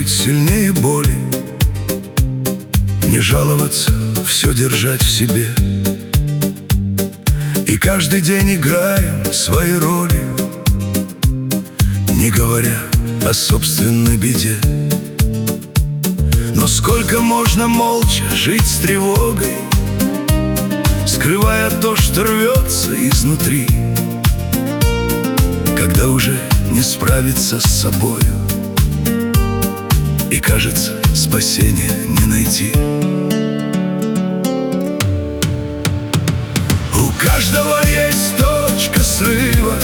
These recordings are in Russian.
быть сильнее боли, не жаловаться, все держать в себе. И каждый день играем свои роли, не говоря о собственной беде. Но сколько можно молча жить с тревогой, скрывая то, что рвется изнутри, когда уже не справиться с собою и, кажется, спасения не найти. У каждого есть точка срыва,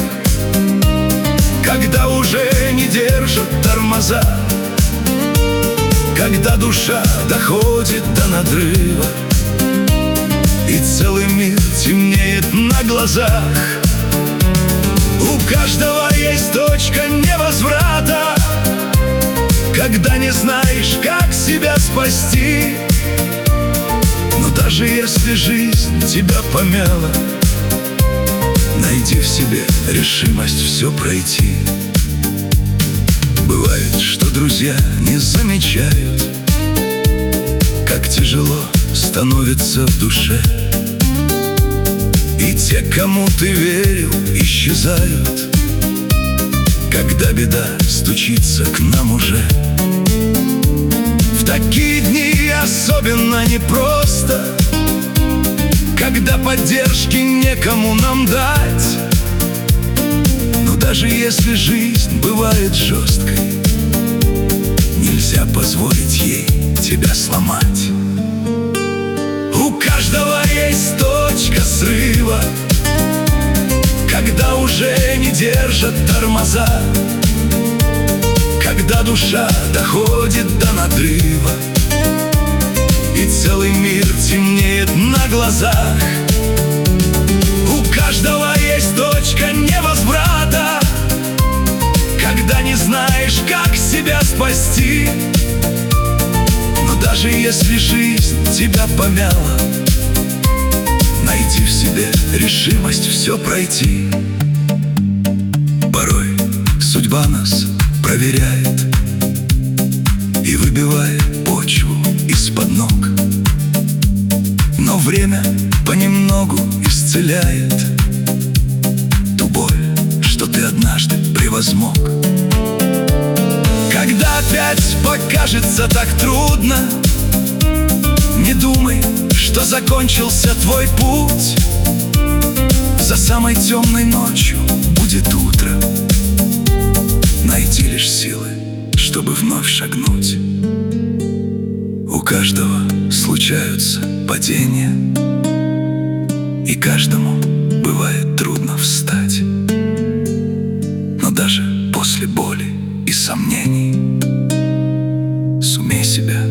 когда уже не держат тормоза, когда душа доходит до надрыва и целый мир темнеет на глазах. У каждого есть точка невозврата, когда не знаешь, как себя спасти. Но даже если жизнь тебя помяла, найди в себе решимость все пройти. Бывает, что друзья не замечают, как тяжело становится в душе, и те, кому ты верил, исчезают, когда беда стучится к нам уже. В такие дни особенно непросто, когда поддержки некому нам дать. Но даже если жизнь бывает жесткой, нельзя позволить ей тебя сломать. У каждого есть точка срыва, когда уже не держат тормоза, когда душа доходит до надрыва и целый мир темнеет на глазах. У каждого есть точка невозврата, когда не знаешь, как себя спасти. Но даже если жизнь тебя помяла, найди в себе решимость все пройти. Порой судьба нас проверяет и выбивает почву из-под ног, но время понемногу исцеляет ту боль, что ты однажды превозмог. Когда опять покажется так трудно, не думай, что закончился твой путь. За самой темной ночью будет утро. Найди лишь силы, чтобы вновь шагнуть. У каждого случаются падения, и каждому бывает трудно встать. Но даже после боли и сомнений сумей себя